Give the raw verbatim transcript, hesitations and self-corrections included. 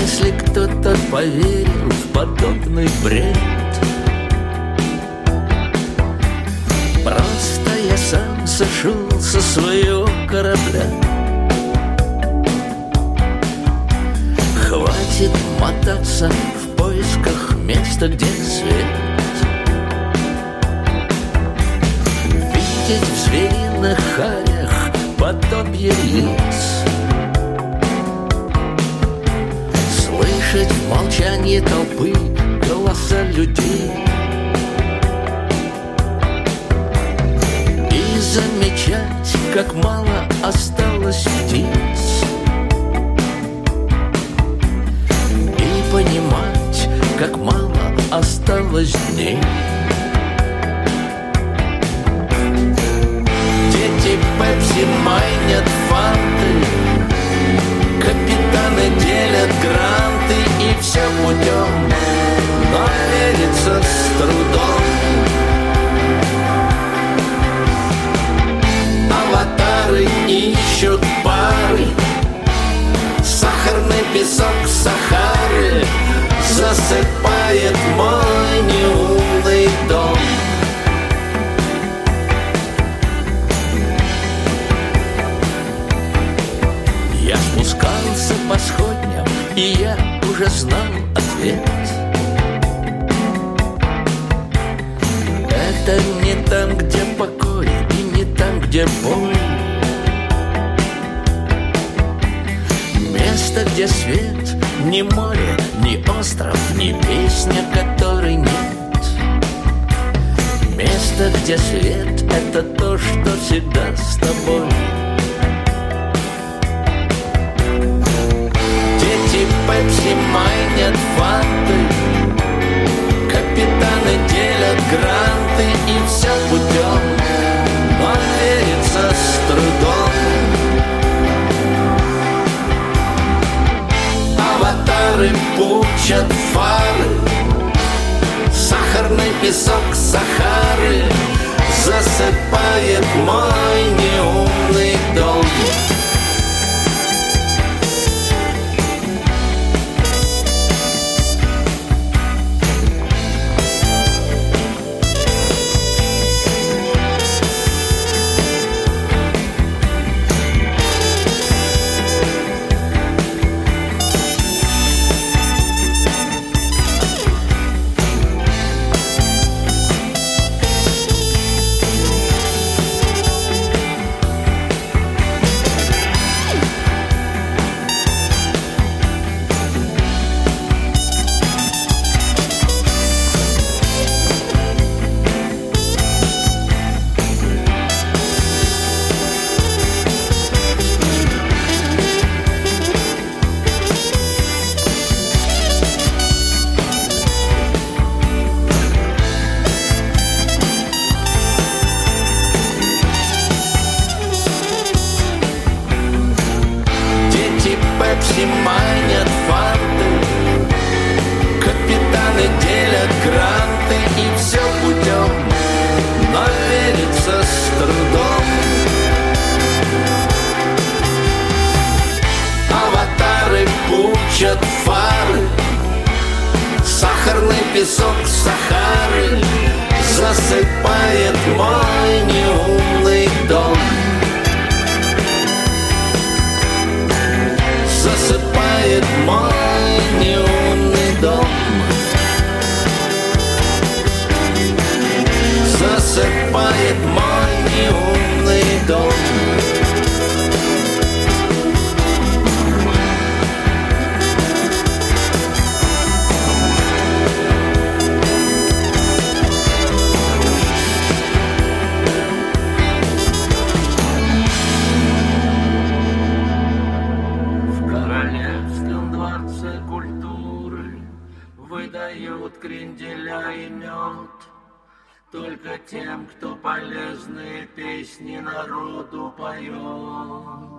если кто-то поверил в подобный бред. Просто я сам сошел со своего корабля. Хватит мотаться в поисках места, где свет. Видеть в звериных харях подобие лиц. Слышать в молчании толпы голоса людей. И замечать, как мало осталось птиц. И понимать, как мало осталось дней. Дети Пепси майнят фанты, капитаны делят гранты, и все путем, но верится с трудом. Аватары ищут пары, сахарный песок Сахары засыпает мой неумный дом. Я спускался по сходням, и я уже знал ответ. Это не там, где покой, и не там, где боль. Место, где свет, ни море, ни остров, ни песня, которой нет. Место, где свет, это то, что всегда с тобой. Дети Пепси майнят фанты, капитаны делят гранты, и все путем, но верится с трудом. Аватары пучат фары, сахарный песок Сахары засыпает мой неумный дом. Пепси майнят фанты, капитаны делят гранты, и все путем, но верится с трудом. Аватары пучат фары, сахарный песок Сахары засыпает мой неумный дом. Засыпает мой неумный дом. Засыпает мой неумный дом. Выдают кренделя и мед только тем, кто полезные песни народу поет.